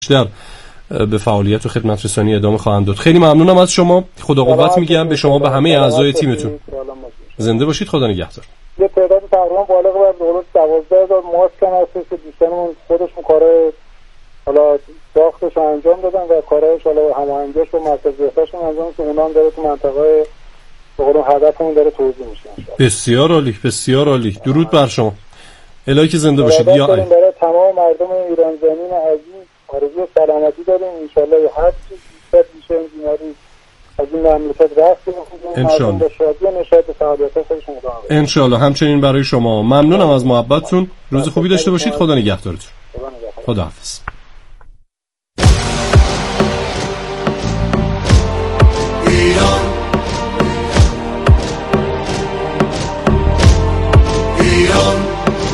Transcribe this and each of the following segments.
بیشتر به فعالیت و خدمت رسانی ادامه خواهند داد. خیلی ممنونم از شما. خدا قوت میگم به شما، به همه اعضای تیمتون. زنده باشید. خدا نگهدار. یه تعداد تقریبا بالغ بر 12,000 ماسک هم هست که دوستانمون خودشون کار حالا ساختش انجام دادن و کارهاش حالا هماهنگیش با مرکز بهداشت انجام که اونا هم داره تو منطقه به قول هدفمون داره توزیع میشه. بسیار عالی، بسیار عالی. درود بر شما. الهی که زنده باشید. یا برای تمام مردم ایران زمین عزیز آرزوی سلامتی داریم. ان شاء الله هر چیز بیشتر میشه این بیماری از این مملکت رفت ان شاء الله. شادی و نشاط سعادت خودشون ادامه بده ان شاء الله. همچنین برای شما. ممنونم از محبتتون. روز خوبی داشته باشید. خدا نگهدارتون. خدا حافظ. ایران ایران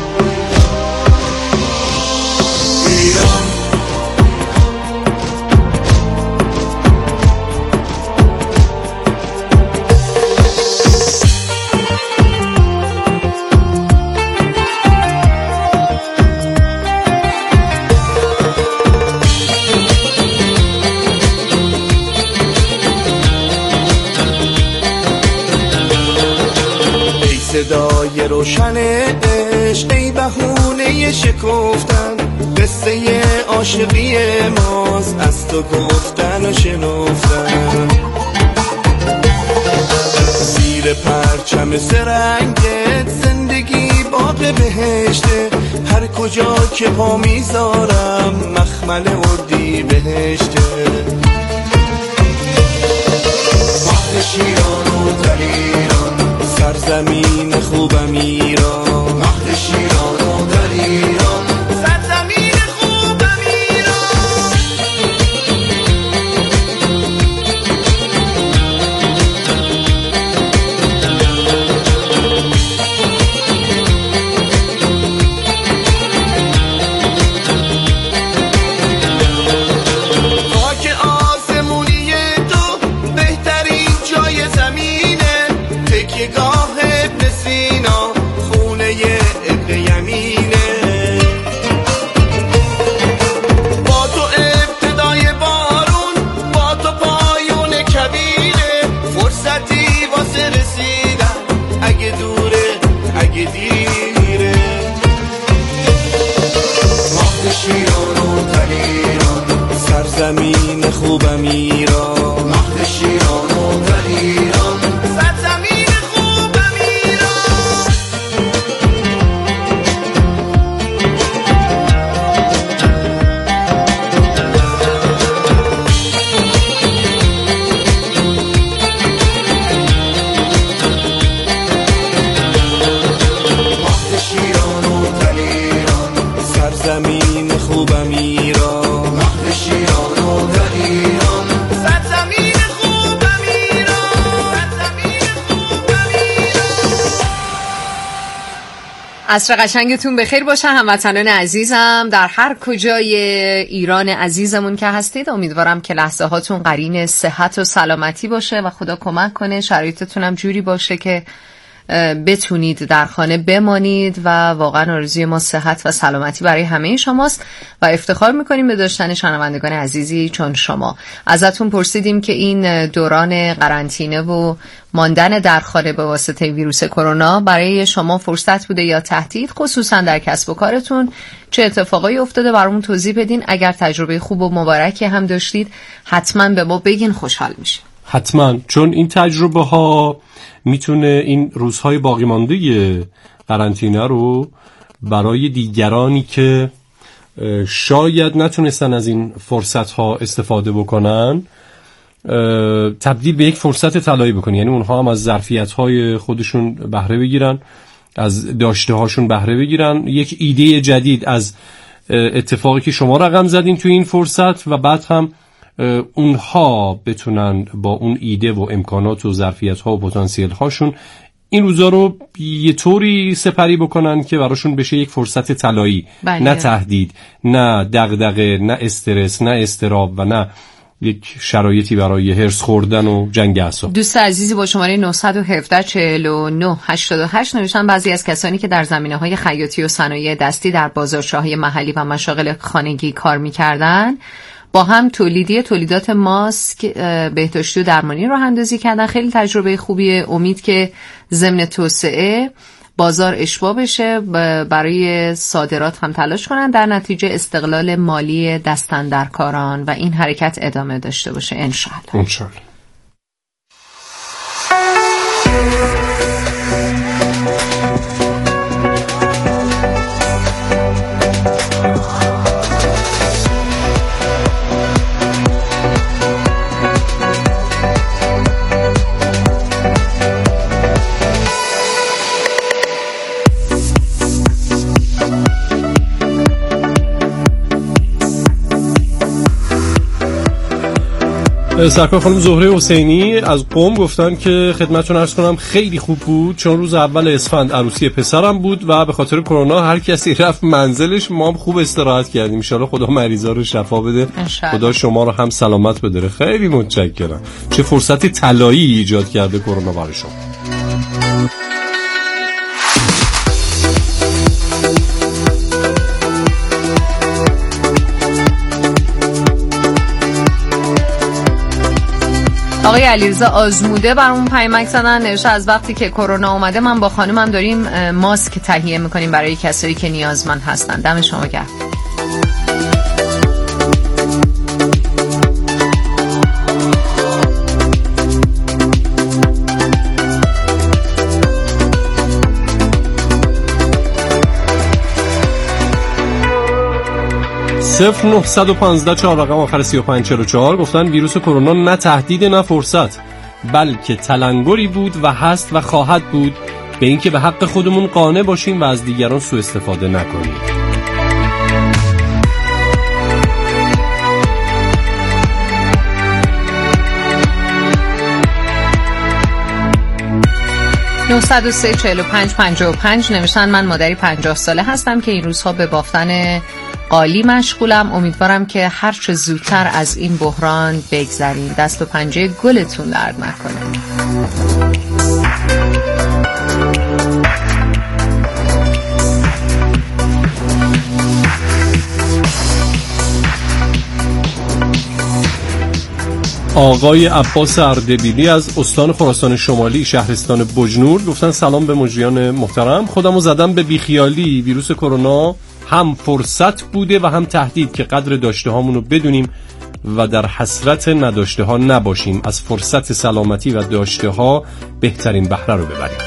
صدای روشن عشق، ای بهونه شکفتن، قصه عاشقی ماست از تو گفتن و شنفتن. زیر پرچم سرنگت زندگی باغ بهشته، هر کجا که پا میذارم مخمل اردی بهشته. مهد شیران و دلیران، سرزمین خوبم ایران. مهد شیران و دلیران، سرزمین خوبم ایران. خاک آسمونی تو بهترین جای زمینه، تکیه‌گاه ابن سینا، خونه ابن یمینه. با تو ابتدای بارون، با تو پایون کبیره، فرصتی واسه رسیدن اگه دوره اگه دیره. مهد شیران و دلیران، سرزمین خوبم ایران. مهد شیران و دلیران، سرزمین خوبم ایران. مهد شیران و دلیران، سرزمین خوبم ایران. مهد شیران و دلیران، سرزمین خوبم ایران. سرزمین خوبم ایران. عصر قشنگتون بخیر باشه هموطنان عزیزم در هر کجای ایران عزیزمون که هستید. امیدوارم که لحظه هاتون قرین صحت و سلامتی باشه و خدا کمک کنه شرایطتون هم جوری باشه که بتونید در خانه بمانید و واقعا آرزوی ما صحت و سلامتی برای همه شماست و افتخار میکنیم به داشتن شنوندگان عزیزی چون شما. ازتون پرسیدیم که این دوران قرنطینه و ماندن در خانه به واسطه ویروس کرونا برای شما فرصت بوده یا تهدید، خصوصا در کسب و کارتون چه اتفاقایی افتاده برامون توضیح بدین. اگر تجربه خوب و مبارکی هم داشتید حتما به ما بگین، خوشحال میشیم. حتما، چون این تجربه ها میتونه این روزهای باقی مانده قرنطینه رو برای دیگرانی که شاید نتونستن از این فرصت ها استفاده بکنن تبدیل به یک فرصت طلایی بکنه. یعنی اونها هم از ظرفیت های خودشون بهره بگیرن، از داشته هاشون بهره بگیرن، یک ایده جدید از اتفاقی که شما رقم زدین توی این فرصت و بعد هم اونها بتونن با اون ایده و امکانات و ظرفیت ها و پتانسیل هاشون این روزا رو یه طوری سپری بکنن که براشون بشه یک فرصت طلایی. نه تهدید، نه دغدغه، نه استرس، نه اضطراب و نه یک شرایطی برای هرس خوردن و جنگ اعصاب. دوست عزیزی با شماره 917 49 88 نوشتن بعضی از کسانی که در زمینه‌های خیاطی و صنایع دستی در بازارچه‌های محلی و مشاغل خانگی کار می‌کردن با هم تولیدات ماسک بهداشتی و درمانی راه اندازی کردن. خیلی تجربه خوبیه. امید که ضمن توسعه بازار اشباع بشه، برای صادرات هم تلاش کنن، در نتیجه استقلال مالی دستاندرکاران و این حرکت ادامه داشته باشه انشالله. سرکار خانم زهره حسینی از قم گفتن که خدمتتون عرض کنم خیلی خوب بود، چون روز اول اسفند عروسی پسرم بود و به خاطر کرونا هر کسی رفت منزلش، ما هم خوب استراحت کردیم. ان شاءالله خدا مریضا رو شفا بده، خدا شما رو هم سلامت بداره. خیلی متشکرم. چه فرصت طلایی ایجاد کرده کرونا برای شما. آقای علیرضا آزموده برامون پیامک زدن، نوشته از وقتی که کرونا اومده من با خانومم داریم ماسک تهیه میکنیم برای کسایی که نیازمند هستن. دم شما گرم. صفر 915 4 رقم آخر 3544 گفتن ویروس کرونا نه تهدید نه فرصت، بلکه تلنگری بود و هست و خواهد بود به اینکه به حق خودمون قانع باشیم و از دیگران سوء استفاده نکنیم. (903 45 55) نوشتن من مادری 50 ساله هستم که این روزها به بافتن قالی مشغولم. امیدوارم که هر چه زودتر از این بحران بگذریم. دست و پنجه گلتون درد نکنه. آقای عباس اردبیلی از استان خراسان شمالی شهرستان بجنور گفتن سلام به مجریان محترم. خودمو زدم به بیخیالی. ویروس کرونا هم فرصت بوده و هم تهدید که قدر داشته هامونو بدونیم و در حسرت نداشته ها نباشیم. از فرصت سلامتی و داشته ها بهترین بهره رو ببریم.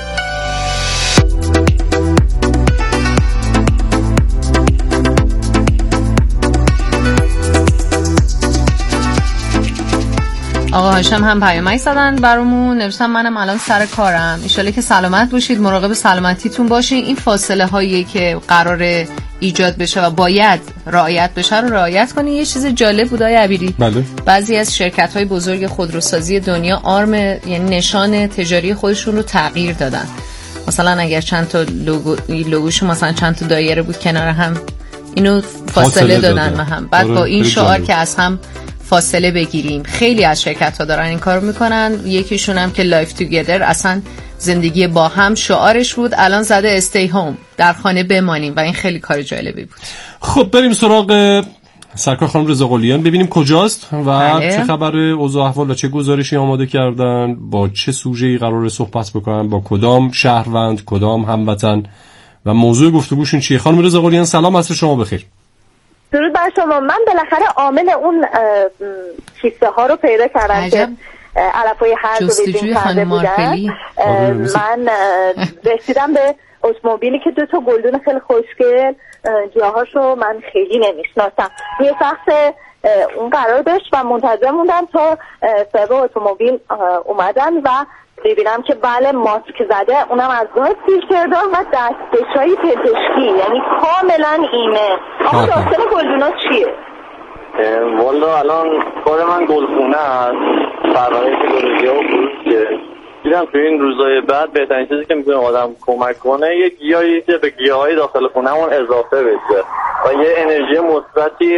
آقا هاشم هم پیامک زدن برامون، نوشتن منم الان سر کارم، ان شاءالله که سلامت باشید، مراقب سلامتیتون باشین. این فاصله هایی که قراره ایجاد بشه و باید رعایت بشه رو رعایت کنین. یه چیز جالب بود آقای عبیری، بله. بعضی از شرکت های بزرگ خودروسازی دنیا آرم یعنی نشان تجاری خودشون رو تغییر دادن. مثلا اگر چند تا لوگوش مثلا چند تا دایره بود کنار هم، اینو فاصله دادن و هم بعد با این شعار که از هم فاصله بگیریم. خیلی از شرکت ها دارن این کارو میکنن. یکیشون هم که لایف توگیدر، اصلا زندگی با هم شعارش بود، الان زده استی هوم، در خانه بمانیم، و این خیلی کار جالبی بود. خب بریم سراغ سرکار خانم رضا قلیان ببینیم کجاست و چه خبر، اوضاع احوال و چه گزارشی آماده کردن، با چه سوژه‌ای قراره صحبت بکنن، با کدام شهروند، کدام هموطن و موضوع گفتگوشون چیه. خانم رضا قلیان سلام، عصر شما بخیر. درود بر شما. من بالاخره عامل اون کیسه ها رو پیدا کردم که علفای هر دو بیدین کرده بودن. من رسیدم به اتومبیلی که 2 تا گلدون خیلی خوشگل، جاهاشو من خیلی نمیشناسم. یه شخص اون قرار داشت و منتظر موندم تا صاحب اتومبیل اومدن و ببینم که بله ماسک زده، اونم از گاز فیلتردار و دستکش‌های پزشکی، یعنی کاملا ایمه. اما داستان گلدونا چیه؟ والا الان کار من گلخونه هست، پرورش گلدونا و فروش. دیدم تو این روزهای بعد بهترین چیزی که میتونه آدم کمک کنه یه گیاهی که به گیاهای داخل خونه‌مون اضافه بشه و یه انرژی مثبتی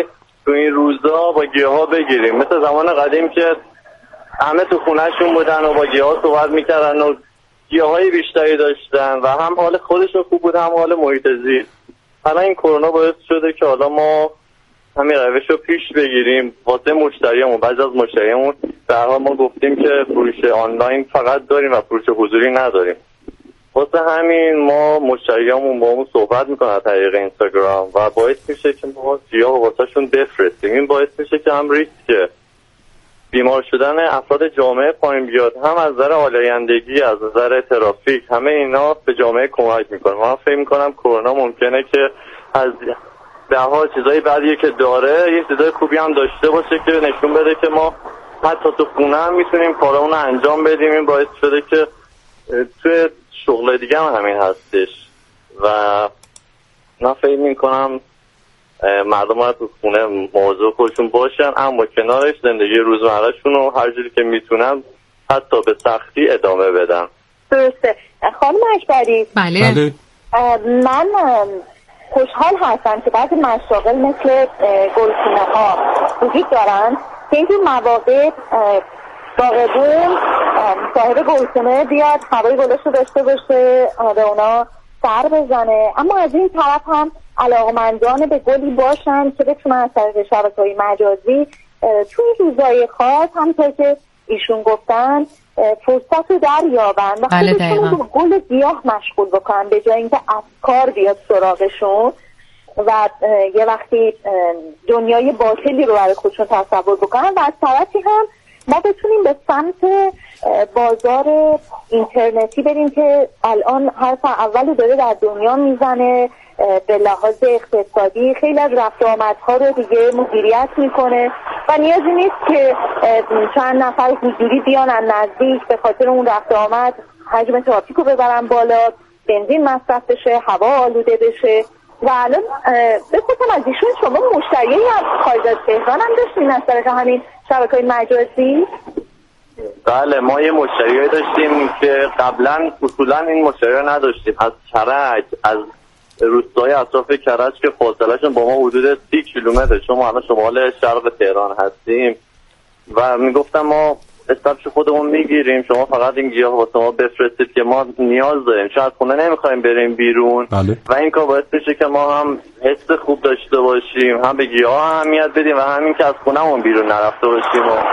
تو این روزا با گیاها بگیریم، مثل زمان قدیم که همه تو خونهشون بودن و با گیاها صحبت میکردن و گیاهای بیشتری داشتن و هم حال خودشون خوب بود هم حال محیط زیست. حالا این کرونا باعث شده که حالا ما همین روش رو پیش بگیریم واسه مشتریامون. بعضی از مشتریامون در حال ما گفتیم که فروش آنلاین فقط داریم و فروش حضوری نداریم. واسه همین ما مشتریامون با همون صحبت میکنن از طریق اینستاگرام و باعث میشه که ما گیاه واسه شون بفرستیم. این باعث میشه که هم ریسک بیمار شدن افراد جامعه پایین بیاد، هم از نظر آلایندگی، از نظر ترافیک، همه اینا به جامعه کمک میکنه. من فکر میکنم کرونا ممکنه که از به حال چیزای بعدی که داره یه چیزای خوبی هم داشته باشه که نشون بده که ما حتی تو خونه هم میتونیم کارامون انجام بدیم. این باعث شده که توی شغل دیگه هم همین هستش و من فکر میکنم مردم ها تو خونه مواظب خودشون باشن، اما کنارش زندگی روزمرهشون رو هر جوری که میتونن حتی به سختی ادامه بدن. درسته. خانم اکبری، بله. من خوشحال هستم که بعضی مشاغل مثل گلخونه ها وجود دارن که اینجور مواقع باغبون صاحب گلخونه بیاد هوای گلش رو داشته باشه، به اونا سر بزنه، اما از این طرف هم علاقمندان به گلی باشن که بتونن از طریق شبکه‌های مجازی توی روزای خاص همونطور که ایشون گفتن فرصت رو دریابن و خودشون رو گل گیاه مشغول بکنن به جای اینکه افکار بیاد سراغشون و یه وقتی دنیای باطلی رو برای خودشون تصور بکنن. و از طرفی هم ما بتونیم به سمت بازار اینترنتی بریم که الان حرف اولو داره در دنیا میزنه، به لحاظ اقتصادی خیلی از رفت و آمدها رو دیگه مدیریت میکنه و نیازی نیست که چند نفر حضوری بیان از نزدیک به خاطر اون رفت و آمد حجم ترافیک رو ببرن بالا، بنزین مصرف بشه، هوا آلوده بشه. و الان بخواستم از ایشون شما مشتری از خارج از تهران هم داشتین از طریق همین شبکه‌های مجازی؟ بله، ما یه مشتریایی داشتیم که قبلا اصولا این مشتری رو نداشتیم، از کرج، از روستای اطراف کرج که فاصلهشون با ما حدود 30 کیلومتر، شما الان شمال شرق تهران هستیم و میگفتم ما استفش خودمون میگیریم، شما فقط این گیاه واسه ما بفرستید که ما نیاز داریم، شاید خونه نمیخوایم بریم بیرون. بله. و این کار باعث میشه که ما هم حس خوب داشته باشیم، هم به گیاه اهمیت بدیم و همین که از خونهمون بیرون نرفته باشیم و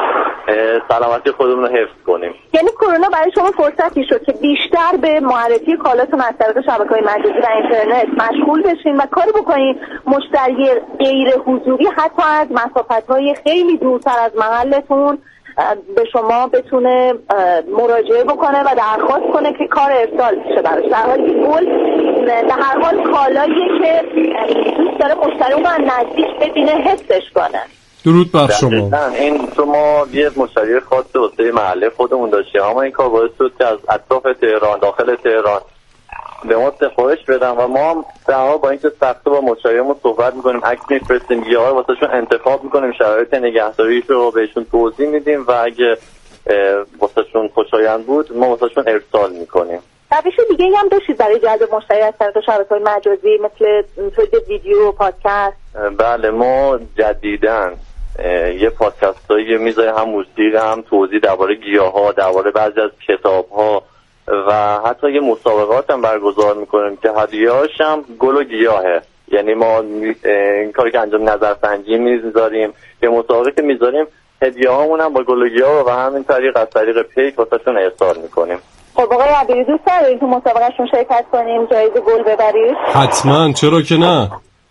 سلامتی خودمون رو حفظ کنیم. یعنی کرونا برای شما فرصتی شد که بیشتر به معرفی کالاتون از طریق شبکه‌های مجازی و اینترنت مشغول بشین و کاری بکنین مشتری غیر حضوری حتی از مسافت‌های خیلی دورتر از محلتون به شما بتونه مراجعه بکنه و درخواست کنه که کار ارسال بشه براش، در حالی که گل در هر حال کالاییه که دوست داره مشتری اون نزدیک ببینه، حسش کنه. درود بر شما. این شما یه مشتری خاص واسه محله خودمون داشتیم، اما این کار باعث شد که از اطراف تهران، داخل تهران به ما سفارش بدن و ما هم در حال با اینکه سخت با مشتریامون صحبت میکنیم، عکس میفرستیم، گیاها واسهشون انتخاب میکنیم، شرایط نگهداریش رو بهشون توضیح میدیم و اگه واسهشون خوشایند بود ما واسهشون ارسال میکنیم. روش دیگه هم داشتید برای جلب مشتری از طریق شبکه‌های مجازی مثل تولید ویدیو و پادکست؟ بله، ما جدیداً یه پادکستایی میذاریم، هم موسیقی هم توضیح درباره گیاها، درباره بعضی از کتاب‌ها و حتی یه مسابقات هم برگزار میکنیم که هدیه‌اش هم گل و گیاهه. یعنی ما این کاری که انجام نظرسنجی میذاریم، یه مسابقه که میذاریم هدیه‌هامون هم با گل و گیاه و همین طریق از طریق پیک واسهشون ارسال میکنیم. خب آقای عبیری دوست دارید تو مسابقهشون شرکت کنیم، جایزه گل ببرید؟ حتما، چرا که نه.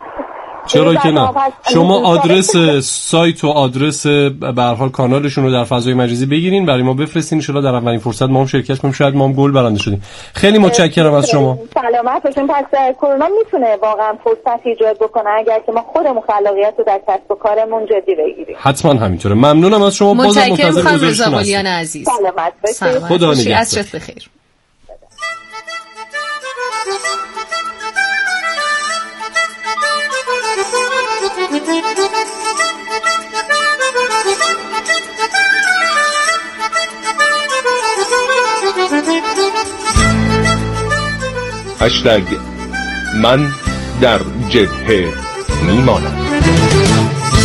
چرا که نه. شما آدرس سایت و آدرس به هر حال کانالشون رو در فضای مجازی بگیرین برای ما بفرستین، ان شاءالله در اولین فرصت ما هم شرکت کنیم، شاید ما هم گل برنده شدیم. خیلی متشکرم از شما. سلامت باشین. پس کرونا میتونه واقعا فرصت ایجاد بکنه اگر که ما خودمون خلاقیت رو در کسب و کارمون جدی بگیریم. حتما همینطوره. ممنونم از شما. بازم منتظر گزارشتون هستم. عزیز. سلامت باشید. خدا نگهدار. عصرت بخیر. #من در جبهه میمانم.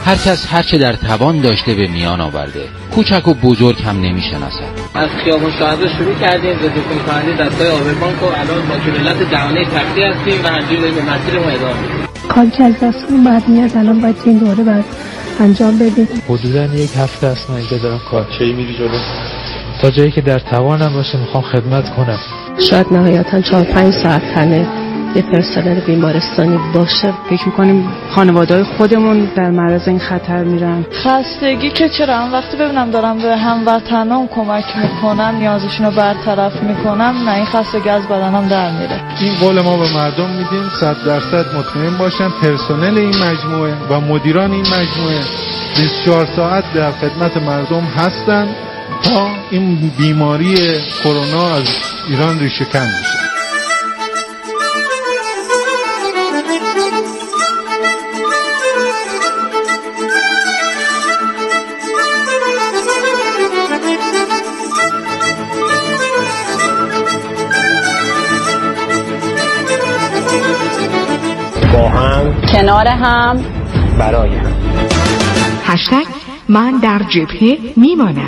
هر کس هر چه در توان داشته به میان آورده. کوچک و بزرگ هم نمیشناسد. از خیابون شهدا شروع کردیم به دکون کننده دستای آبربانک و الان با ملت جهانی تختی هستیم و همینجوری داریم به مسیر ما ادامه میدیم. کاری که از دستمون بعد میاد الان باید این دوره بعد انجام بدیم. حدوداً یک هفته است من اینجا دارم کار. کی میری جلو؟ تا جایی که در توانم باشه میخوام خدمت کنم. شاید نهایتاً 4-5 ساعت تنه یه پرسنل بیمارستانی باشه. فکر میکنیم خانواده‌های خودمون در معرض این خطر میرن. خستگی که چرا هم وقتی ببینم دارم به هموطنام کمک میکنم نیازشون رو برطرف میکنم نه این خستگی از بدنم در میره. این قول ما به مردم میدیم 100% مطمئن باشن پرسنل این مجموعه و مدیران این مجموعه 24 ساعت در خدمت مردم هستن تا این بیماری کرونا از ایران ریشه کن بشه. با هم، کنار هم، برای هم. هشتگ من در جبهه میمانم.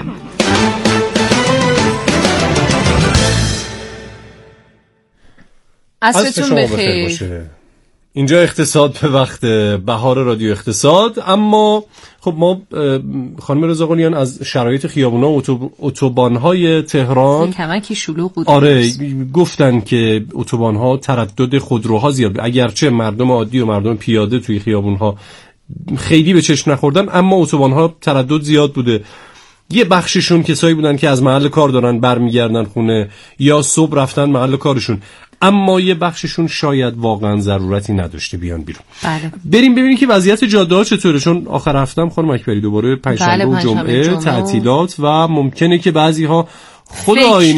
عصرتون بخیر. اینجا اقتصاد به وقت بهار رادیو اقتصاد. اما خب ما خانم رضاقلیان از شرایط خیابونا و اتوبان‌های تهران کمکی شلوغ بود. آره گفتن که اتوبان‌ها تردد خودروها زیاد، اگرچه مردم عادی و مردم پیاده توی خیابون‌ها خیلی به چشم نخوردن، اما اتوبان‌ها تردد زیاد بوده. یه بخششون کسایی بودن که از محل کار دارن برمیگردن خونه یا صبح رفتن محل کارشون، اما یه بخششون شاید واقعا ضرورتی نداشته بیان بیرون. بله. بریم ببینیم که وضعیت جاده‌ها چطوره، چون آخر هفتم خانم اکبری دوباره پنجشنبه و جمعه تعطیلات و ممکنه که بعضی‌ها خدایی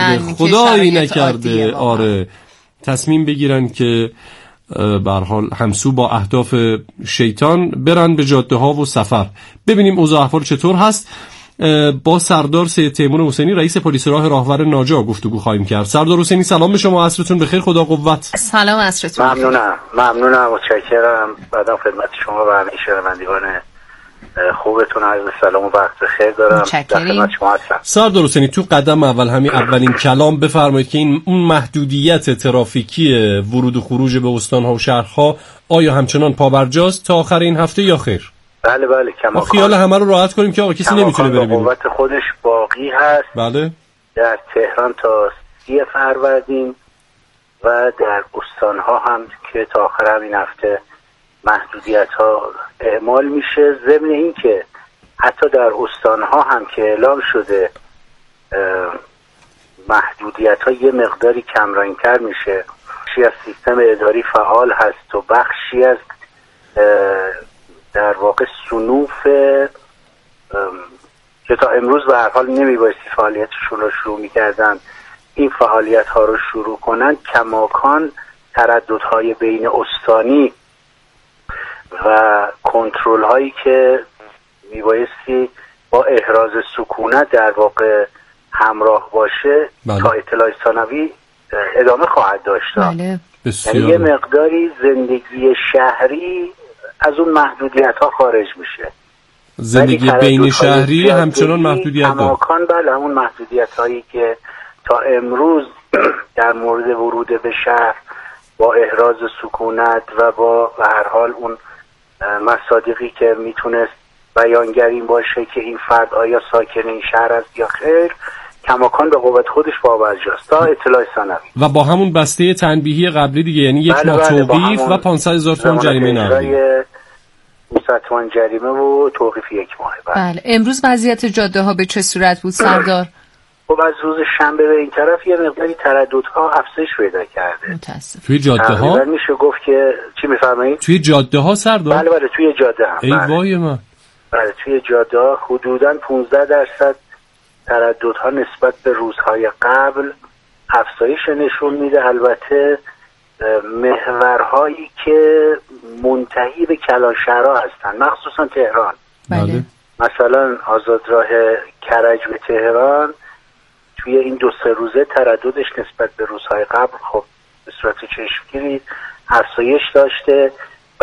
نکرده آره تصمیم بگیرن که به هر حال همسو با اهداف شیطان برن به جاده‌ها و سفر. ببینیم اوضاع احوال چطور هست. با سردار سید تیمور حسینی رئیس پلیس راه راهور ناجا گفتگو خواهیم کرد. سردار حسینی سلام به شما، عصرتون بخیر، خدا قوت. سلام، عصرتون بخیر. ممنونم متشکرم. بعدم خدمت شما و همه شنوندگان خوبتون عرض سلام و وقت بخیر دارم. در خدمت شما هستم. سردار حسینی تو قدم اولین کلام بفرمایید که اون محدودیت ترافیکی ورود و خروج به استان‌ها و شهرها آیا همچنان پابرجاست تا آخر این هفته یا خیر؟ بله ما خیال همه رو راحت کنیم که آقا کسی نمیتونه بره بیرون. قوت خودش باقی هست. بله. در تهران تا 30 فروردین و در استان‌ها هم که تا آخر همین هفته محدودیت‌ها اعمال میشه. ضمن این که حتی در استان‌ها هم که اعلام شده محدودیت‌ها یه مقداری کمرنگ‌تر میشه. بخشی از سیستم اداری فعال هست و بخشی از در واقع صنوف که تا امروز به هر حال نمیبایستی فعالیتشون رو شروع میکردن این فعالیت ها رو شروع کنن، کماکان ترددهای بین استانی و کنترل هایی که میبایستی با احراز سکونت در واقع همراه باشه تا اطلاع ثانوی ادامه خواهد داشت. بله. یعنی یه مقداری زندگی شهری از اون محدودیت ها خارج میشه. زندگی بین شهری همچنان محدودیت داره. کماکان بله همون محدودیت هایی که تا امروز در مورد ورود به شهر با احراز سکونت و با به هر حال اون مصادیقی که میتونست بیانگر این باشه که این فرد آیا ساکن این شهر است یا خیر، کماکان به قوت خودش پابرجاست تا اطلاع ثانوی و با همون بسته تنبیهی قبلی دیگه، یعنی یک ماه توقیف و 500,000 تومان جریمه نهایی. 500 تومان جریمه و توقیف 1 ماه. بله. امروز وضعیت جاده ها به چه صورت بود سردار؟ خب از روز شنبه به این طرف یه مقداری ترددها افزایش پیدا کرده. متاسف. توی جاده ها میشه گفت که چی میفرمایید؟ توی جاده ها سردار؟ بله توی جاده هم. ای وای من. بله توی جاده ها حدوداً 15% ترددها نسبت به روزهای قبل افزایش نشون میده. البته محورهایی که منتهی به کلانشهرها هستن، مخصوصا تهران. بله. مثلا آزادراه کرج به تهران توی این 2-3 روزه ترددش نسبت به روزهای قبل خب به صورت چشمگیری افزایش داشته.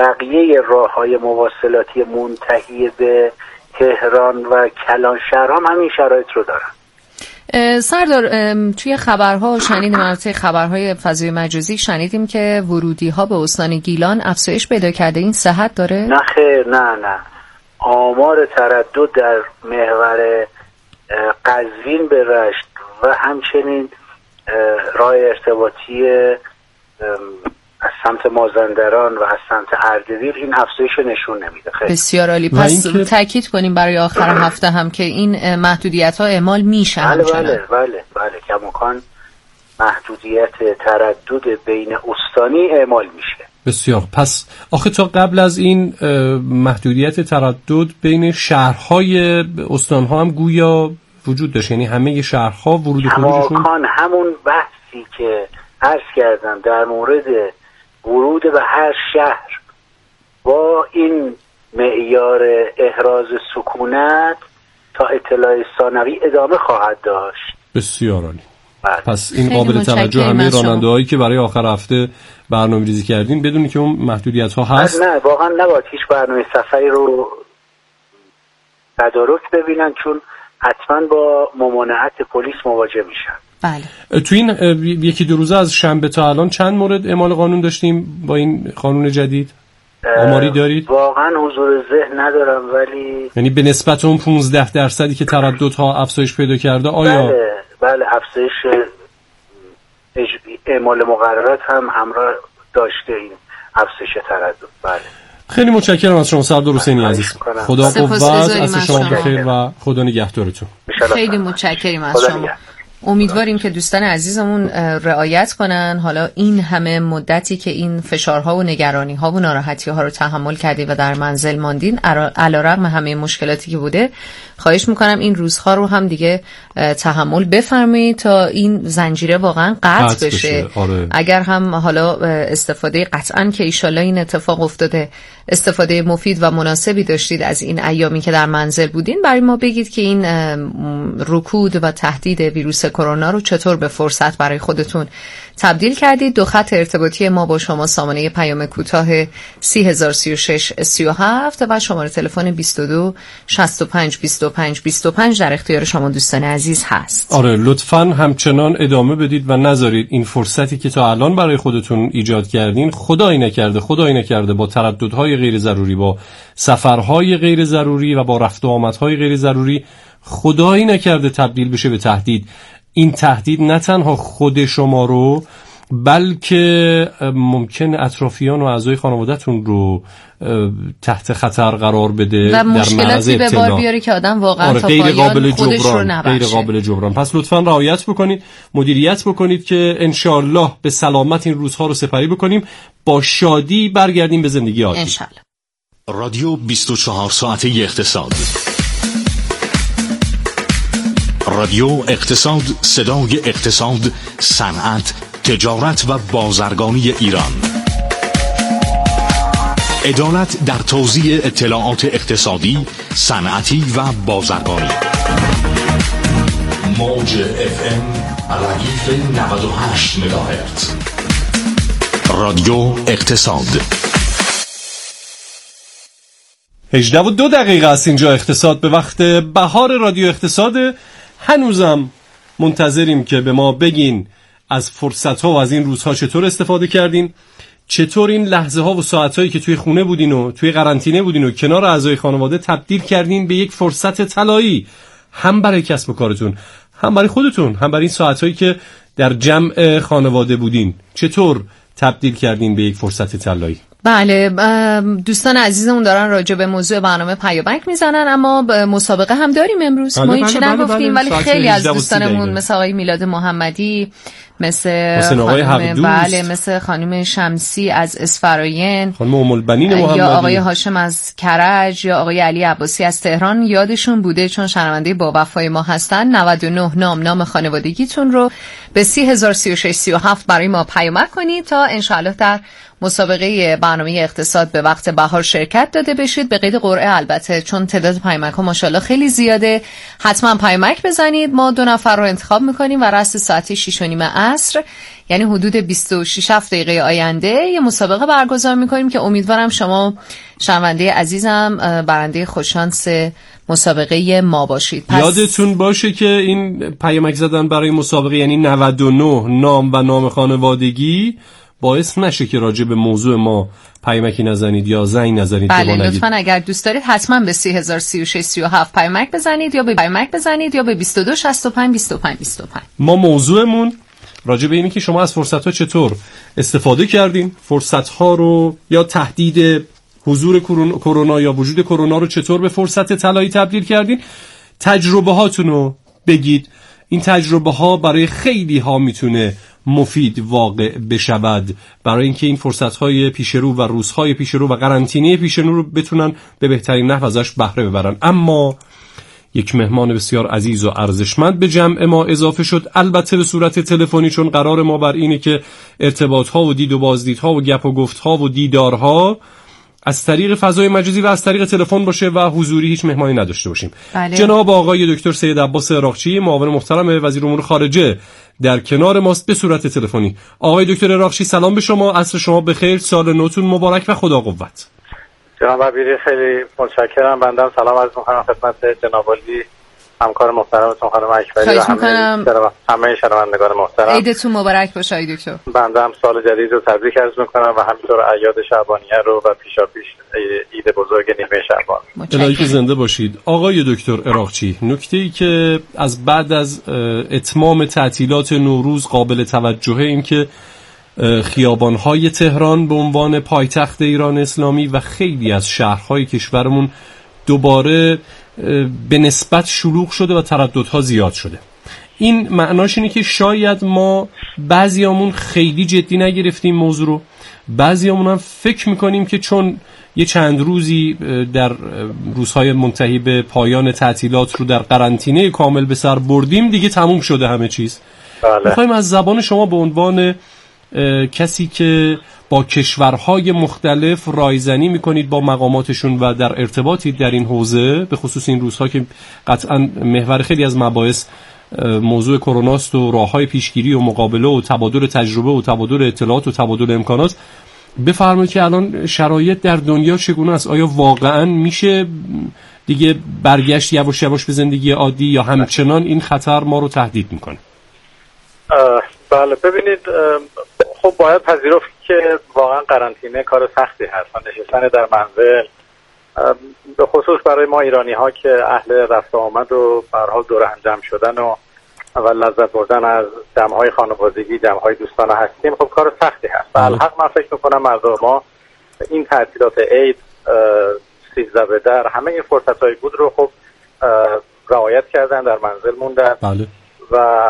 بقیه راه‌های مواصلاتی منتهی به تهران و کلانشهر هم همین شرایط رو دارن. سردار، توی خبرها شنیدیم، البته خبرهای فضای مجازی شنیدیم که ورودی‌ها به استان گیلان افزایش پیدا کرده. این صحت داره؟ نه خیر، نه. آمار تردد در محور قزوین به رشت و همچنین راه ارتباطی از سمت مازندران و از سمت اردبیل این افزایش نشون نمیده. خیلی بسیار عالی. پس تاکید کنیم برای آخر هفته هم که این محدودیت‌ها اعمال میشه. بله کماکان محدودیت تردد بین استانی اعمال میشه. بسیار. پس آخه تا قبل از این محدودیت تردد بین شهرهای استانها هم گویا وجود داشت، یعنی همه شهرها ورود و خروجشون کماکان همون بحثی که عرض کردم در مورد ورود به هر شهر با این معیار احراز سکونت تا اطلاع ثانوی ادامه خواهد داشت. بسیار عالی. پس این قابل توجه همه راننده‌هایی که برای آخر هفته برنامه‌ریزی کردین بدونی که اون محدودیت‌ها هست. نه واقعا نباید هیچ برنامه سفری رو تدارک ببینن، چون حتما با ممانعت پلیس مواجه میشن. بله. تو این یکی دو روزه از شنبه تا الان چند مورد اعمال قانون داشتیم با این قانون جدید؟ آماری دارید؟ واقعا حضور ذهن ندارم، ولی یعنی به نسبت اون 15% که ترددها افزایش پیدا کرده آیا؟ بله افزایش اعمال مقررات هم همراه داشته این افزایش تردد. بله. خیلی متشکرم از شما سردار حسینی عزیز. خدا قوت، از شما بخیر و خدا نگهدارتون. خیلی متشکرم از شما. امیدواریم که دوستان عزیزمون رعایت کنن. حالا این همه مدتی که این فشارها و نگرانی‌ها و ناراحتی‌ها رو تحمل کردید و در منزل ماندین، علیرغم همه مشکلاتی که بوده، خواهش میکنم این روزها رو هم دیگه تحمل بفرمایید تا این زنجیره واقعا قطع بشه. آره. اگر هم حالا استفاده قطعاً که ایشالله این اتفاق افتاده، استفاده مفید و مناسبی داشتید از این ایامی که در منزل بودین، برای ما بگید که این رکود و تهدید ویروس کرونا رو چطور به فرصت برای خودتون تبدیل کردید. 2 خط ارتباطی ما با شما سامانه پیام کوتاه 3036 37 و شماره تلفن 22 65 25 25 در اختیار شما دوستان عزیز هست. آره لطفاً همچنان ادامه بدید و نذارید این فرصتی که تا الان برای خودتون ایجاد کردین، خدایی نکرده با ترددهای غیر ضروری، با سفرهای غیر ضروری و با رفت و آمدهای غیر ضروری، خدایی نکرده تبدیل بشه به تهدید. این تهدید نه تنها خود شما رو بلکه ممکن اطرافیان و اعضای خانواده‌تون رو تحت خطر قرار بده و مشکلاتی به بار بیاره که آدم واقعا تا پایان خودش رو نبخشه. غیر قابل جبران. پس لطفاً رعایت بکنید، مدیریت بکنید که انشالله به سلامت این روزها رو سپری بکنیم، با شادی برگردیم به زندگی عادی انشالله. رادیو 24 ساعته اقتصاد. رادیو اقتصاد، صدای اقتصاد، صنعت، تجارت و بازرگانی ایران. عدالت در توزیع اطلاعات اقتصادی، صنعتی و بازرگانی. موج FM ردیف 98 مگاهرتز. رادیو اقتصاد. 18:02 است اینجا اقتصاد به وقت بهار رادیو اقتصاد. هنوزم منتظریم که به ما بگین از فرصت‌ها و از این روزها چطور استفاده کردین، چطور این لحظه‌ها و ساعت‌هایی که توی خونه بودین و توی قرنطینه بودین و کنار اعضای خانواده تبدیل کردین به یک فرصت طلایی، هم برای کسب و کارتون، هم برای خودتون، هم برای این ساعت‌هایی که در جمع خانواده بودین، چطور تبدیل کردین به یک فرصت طلایی. بله دوستان عزیزمون دارن راجع به موضوع برنامه پیامک میزنن، اما مسابقه هم داریم امروز. ما هیچی نگفتیم ولی خیلی از دوستانمون مثل آقای میلاد محمدی، مثل خانم مثل خانم شمسی از اسفراین، خانم ام البنین محمدی، یا آقای هاشم از کرج، یا آقای علی عباسی از تهران یادشون بوده چون شنونده با وفای ما هستن. 99 نام خانوادگیتون رو به 303637 برای ما پیامک کنید تا انشاءالله در مسابقه برنامه اقتصاد به وقت بهار شرکت داده بشید، به قید قرعه البته، چون تعداد پیامک ها ماشاءالله خیلی زیاده. حتما پیامک بزنید. ما 2 نفر رو انتخاب میکنیم و رأس ساعت 6:30 عصر، یعنی حدود 26 دقیقه آینده، یه مسابقه برگزار میکنیم که امیدوارم شما شنونده عزیزم برنده خوششانس مسابقه ما باشید. یادتون باشه که این پیامک زدن برای مسابقه یعنی 99 نام و نام خانوادگی باعث نشه که راجع به موضوع ما پیامکی نزنید یا زنگ نزنید. بله لطفاً اگر دوست دارید حتما به 303637 پیامک بزنید یا به پیامک بزنید یا به 22652525. ما موضوعمون راجع به اینه که شما از فرصت‌ها چطور استفاده کردین، فرصت‌ها رو یا تهدید حضور کرونا یا وجود کرونا رو چطور به فرصت طلایی تبدیل کردین. تجربه هاتون رو بگید. این تجربه ها برای خیلی ها میتونه مفید واقع بشود، برای اینکه این فرصت های پیش رو و روزهای پیش رو و قرنطینه پیش رو بتونن به بهترین نحو ازش بهره ببرن. اما یک مهمان بسیار عزیز و ارزشمند به جمع ما اضافه شد، البته به صورت تلفنی، چون قرار ما بر اینه که ارتباط ها و دید و بازدیدها و گپ و گفت ها و دیدارها از طریق فضای مجازی و از طریق تلفن باشه و حضوری هیچ مهمانی نداشته باشیم. بله. جناب آقای دکتر سید عباس عراقچی، معاون محترم وزیر امور خارجه، در کنار ماست به صورت تلفنی. آقای دکتر عراقچی سلام به شما، عصر شما بخیر، سال نوتون مبارک و خدا قوت. جناب عبیری خیلی متشکرم. بنده سلام عرض می‌کنم خدمت جناب عالی همکار محترمتون خانم اکبری و همه شنوندگان محترم. عیدتون مبارک باشه آقای دکتر. بنده هم سال جدید رو تبریک عرض می‌کنم و همینطور اعیاد شعبانیه رو و پیشاپیش عید بزرگ نیمه شعبان. الهی که زنده باشید. آقای دکتر عراقچی، نکته‌ای که از بعد از اتمام تعطیلات نوروز قابل توجهه این که خیابان‌های تهران به عنوان پایتخت ایران اسلامی و خیلی از شهرهای کشورمون دوباره به نسبت شلوغ شده و ترددها زیاد شده. این معناش اینه که شاید ما بعضیامون خیلی جدی نگرفتیم موضوع رو، بعضیامون هم فکر میکنیم که چون یه چند روزی در روزهای منتهی به پایان تعطیلات رو در قرنطینه کامل به سر بردیم دیگه تموم شده همه چیز. میخوایم از زبان شما به عنوان کسی که با کشورهای مختلف رایزنی میکنید با مقاماتشون و در ارتباطی در این حوزه، به خصوص این روزها که قطعا محور خیلی از مباحث موضوع کروناست و راههای پیشگیری و مقابله و تبادل تجربه و تبادل اطلاعات و تبادل امکانات، بفرمایید که الان شرایط در دنیا چگونه است؟ آیا واقعا میشه دیگه برگشت یواش یواش به زندگی عادی یا همچنان این خطر ما رو تهدید میکنه؟ بله ببینید، خب باید پذیرفت که واقعا قرنطینه کار سختی هست و نشستن در منزل به خصوص برای ما ایرانی ها که اهل رفت و آمد و به هر حال دور هم جمع شدن و لذت بردن از جمع‌های خانوادگی، جمع‌های دوستانه هستیم، خب کار سختی هست. الحق من فکر می‌کنم مردم ما این تعطیلات عید 13 به در همه این فرصت‌های بود رو خب رعایت کردن، در منزل موندن. بله. و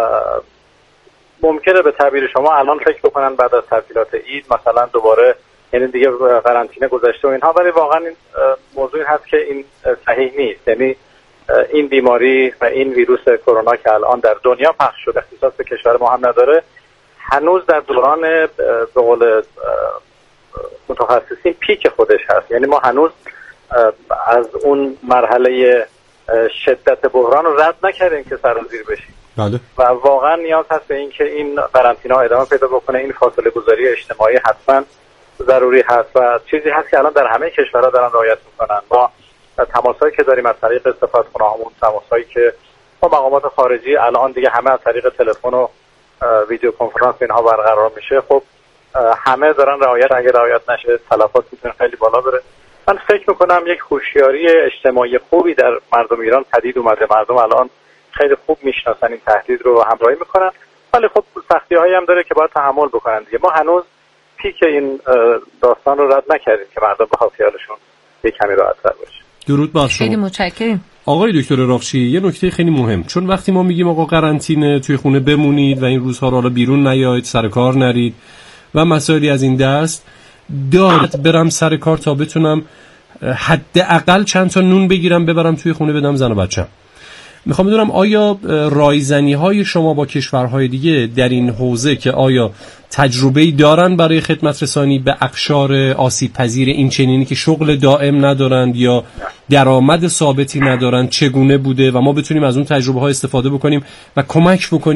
ممکنه به تعبیر شما الان فکر بکنن بعد از تعطیلات عید مثلا دوباره یعنی دیگه قرنطینه گذشته و اینها، ولی واقعا این موضوع این هست که این صحیح نیست. یعنی این بیماری و این ویروس کرونا که الان در دنیا پخش شده، اختصاص به کشور ما هم نداره، هنوز در دوران به قول متخصصین پیک خودش هست. یعنی ما هنوز از اون مرحله شدت بحران رو رد نکردیم که سرازیر بشیم. بله. و واقعا نیاز هست به این که این قرنطینه ادامه پیدا بکنه. این فاصله گذاری اجتماعی حتما ضروری هست و چیزی هست که الان در همه کشورها دارن رعایت میکنن. ما تماسایی که داریم از طریق سفارتخونه‌هامون، تماسایی که با مقامات خارجی الان دیگه همه از طریق تلفن و ویدیو کنفرانس اینها برقرار میشه، خب همه دارن رعایت. اگه رعایت نشه تلفات میتونه خیلی بالا بره. من فکر میکنم یک هوشیاری اجتماعی خوبی در مردم ایران پدید اومده. مردم الان خیلی خوب میشناسن این تهدید رو و همراهی میکنن، ولی خب سختی‌هایی هم داره که باید تحمل بکنن دیگه. ما هنوز پیک این داستان رو رد نکردیم که مردم به خیالشون یک کمی راحت‌تر باشه. درود بر شما. خیلی متشکرم. آقای دکتر عراقچی، یه نکته خیلی مهم، چون وقتی ما میگیم آقا قرنطینه، توی خونه بمونید و این روزها رو حالا بیرون نیایید، سر کار نرید و مسائلی از این دست، دارد برم سر کار تا بتونم حداقل چند تا نون بگیرم ببرم توی خونه بدم زن و بچه‌م. میخوام بدونم آیا رایزنی های شما با کشورهای دیگه در این حوزه که آیا تجربه‌ای دارن برای خدمت رسانی به اقشار آسیب پذیر این چنینی که شغل دائم ندارند یا درآمد ثابتی ندارن چگونه بوده و ما بتونیم از اون تجربه ها استفاده بکنیم و کمک بکنیم